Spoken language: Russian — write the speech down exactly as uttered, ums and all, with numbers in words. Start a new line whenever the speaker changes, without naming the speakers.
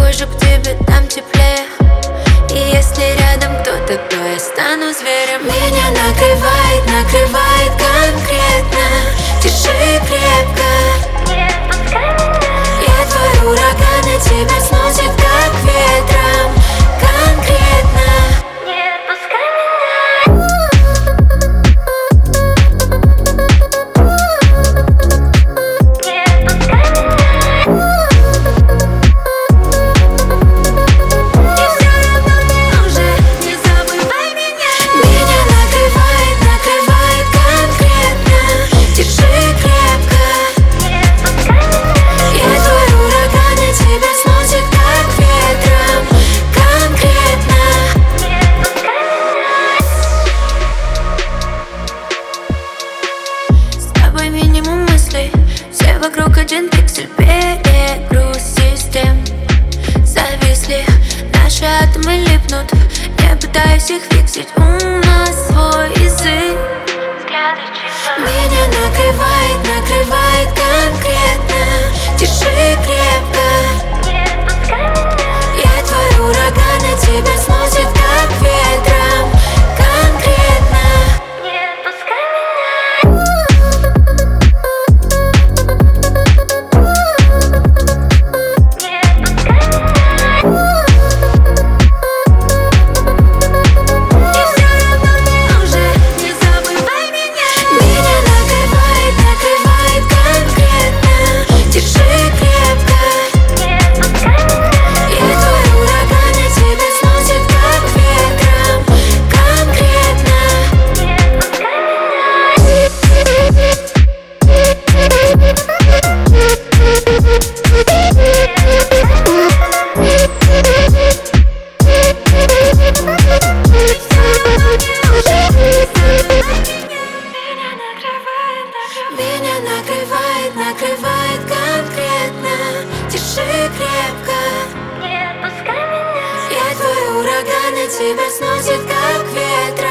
подхожу к тебе, там теплее. И если рядом кто-то, то я стану зверем. Меня накрывает, накрывает конкретно. Держи крепко,
Не отпускай меня.
я твой ураган, и тебя сносит как ветром. Конкретно.
Не отпускай меня. Не отпускай меня.
И всё равно мне уже не забывай меня. Меня накрывает, накрывает конкретно. Держи крепко,
Не отпускай меня.
я твой ураган, и тебя сносит как ветром. Конкретно.
Не отпускай меня.
С тобой минимум мыслей, все вокруг один пиксель. Перегруз систем зависли, наши атомы липнут. Не пытаюсь их фиксить, у нас свой язык.
Взгляды числа.
Меня накрывает, накрывает конкретно. Держи крепко,
Не отпускай меня.
я твой ураган, и тебя сносит как ветром. Конкретно.
Не отпускай меня. Не отпускай меня.
И всё равно мне уже не забывай меня. Меня накрывает, накрывает конкретно. Держи крепко,
Не отпускай меня.
я твой ураган, и тебя сносит как ветром. Конкретно.
Не отпускай меня. Меня накрывает, накрывает.
Меня накрывает, накрывает конкретно. Держи крепко,
Не отпускай меня.
я твой ураган, и тебя сносит как ветром.